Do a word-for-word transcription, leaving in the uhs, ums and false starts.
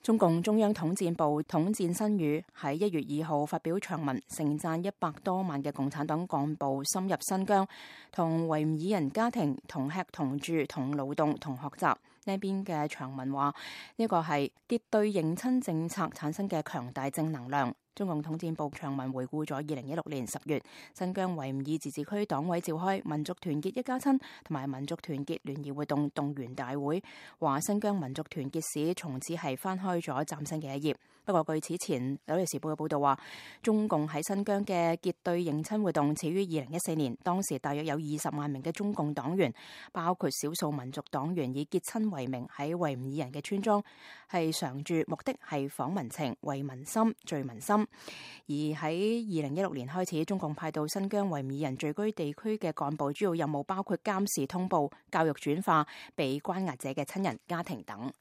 中共中央統戰部統戰新語喺一月二號發表長文，盛讚一百多萬嘅共產黨幹部深入新疆，同維吾爾人家庭同吃同住同勞動同學習。呢邊嘅長文話，呢個係結對迎親政策產生嘅強大正能量。中共統戰部長文回顧咗二零一六年十月新疆維吾爾自治區黨委召開民族團結一家親同埋民族團結聯誼活動動員大會，話新疆民族團結史從此係翻開咗嶄新嘅一頁。不過據此前紐約時報嘅報道話，中共喺新疆嘅結對迎親活動始於二零一四年，當時大約有二十萬名嘅中共黨員，包括少數民族黨員，以結親為名喺維吾爾人嘅村莊係常住，目的係訪民情、慰民心、聚民心。而喺二零一六年開始，中共派到新疆維吾爾人聚居地區嘅幹部主要任務包括監視通報、教育轉化被關押者嘅親人家庭等。